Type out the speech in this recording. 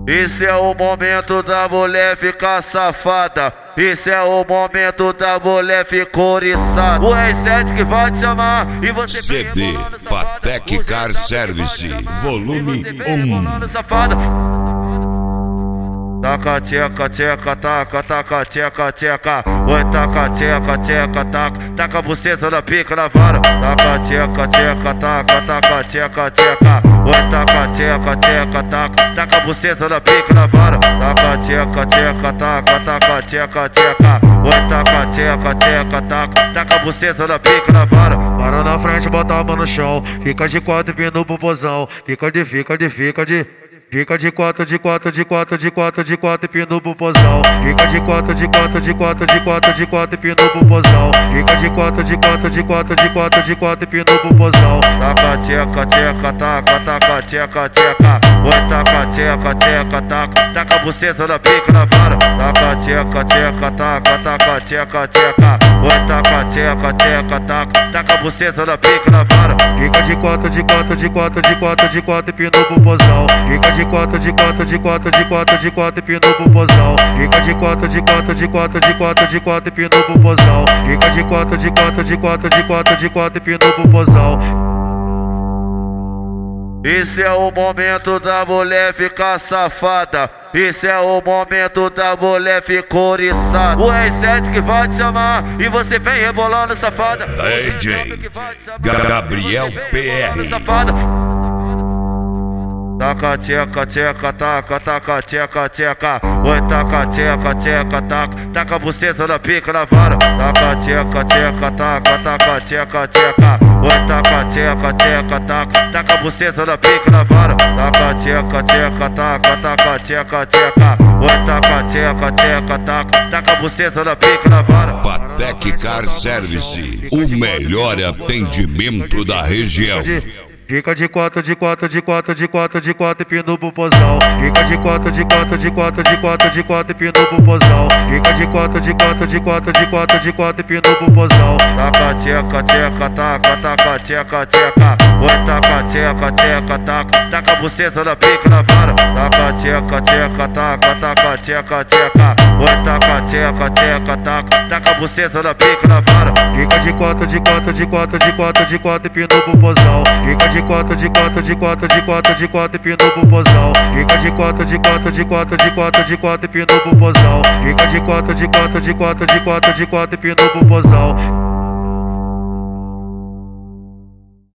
Esse é o momento da mulher ficar safada. Esse é o momento da mulher ficar oriçada. O R7 que vai te chamar e você CD Patek Car Service Volume 1. Taca tcheca, tcheca, taca, taca, tcheca, tcheca. Oi, taca, tcheca, tcheca, taca. Taca a buceta na pica na vara. Taca tcheca, tcheca, taca, taca, tcheca, tcheca. Oi, taca, tcheca, tcheca, taca. Taca a buceta na pica na vara. Taca tcheca, tcheca, taca, taca, tcheca, tcheca. Oi, taca, tcheca, tcheca, taca. Taca a buceta na pica na vara. Para na frente, bota a mão no chão. Fica de quatro, empina o popozão. Fica de quatro, empina o popozão. Fica de quatro, empina o popozão. Fica de quatro, empina o popozão. Taca tcheca, tcheca, taca, taca, tcheca, tcheca. Oi, taca tcheca, tcheca, taca. Taca a buceta na pica na vara. Taca tcheca, tcheca, taca, taca, tcheca, tcheca. Oi, taca tcheca, tcheca, taca. Taca a buceta na pica na vara. Fica de quatro, empina o popozão. Fica de quatro, empina o popozão. Fica de quatro, empina o popozão. Fica de quatro, empina o popozão. Esse é o momento da mulher ficar safada. Esse é o momento da mulher ficar oriçada. O R7 que vai te chamar e você vem rebolando safada. DJ Gabriel PR. Taca tcheca, tcheca, taca, taca, tcheca, tcheca. Oi, taca tcheca, tcheca, taca. Taca a buceta na pica na vara. Taca tcheca, tcheca, taca, taca, tcheca, tcheca. Oi, taca tcheca, tcheca, taca. Taca a buceta na pica na vara. Taca tcheca, tcheca, taca, taca, tcheca, tcheca. Oi, taca tcheca, tcheca, taca. Taca a buceta na pica na vara. Patek Car Service, o melhor atendimento da região. Fica de quatro, empina o popozão. Fica de quatro, empina o popozão. Fica de quatro, empina o popozão. Taca tcheca, tcheca, taca, taca, tcheca, tcheca. Oi, taca tcheca, tcheca, taca. Taca a buceta na pica na vara. Taca tcheca, tcheca, taca, taca, tcheca, tcheca. Oi, taca tcheca, tcheca, taca. Taca a buceta na pica na vara. Fica de quatro, empina o popozão. Fica de quatro, empina o popozão. Fica de quatro, empina o popozão. Fica de quatro, empina o popozão.